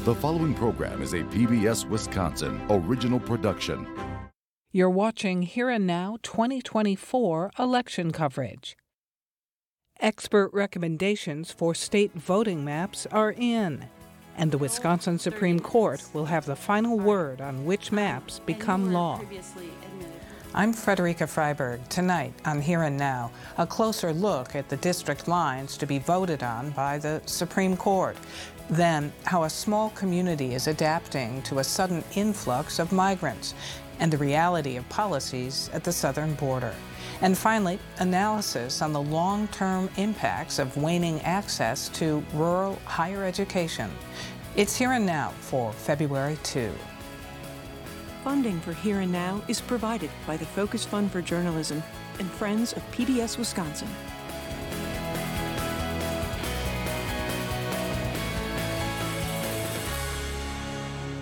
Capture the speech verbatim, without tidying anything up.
The following program is a P B S Wisconsin original production. You're watching Here and Now twenty twenty-four election coverage. Expert recommendations for state voting maps are in, and the Wisconsin Supreme Court will have the final word on which maps become law. I'm Frederica Freiberg. Tonight on Here and Now, a closer look at the district lines to be voted on by the Supreme Court. Then, how a small community is adapting to a sudden influx of migrants, and the reality of policies at the southern border. And finally, analysis on the long-term impacts of waning access to rural higher education. It's Here and Now for February second. Funding for Here and Now is provided by the Focus Fund for Journalism and Friends of P B S Wisconsin.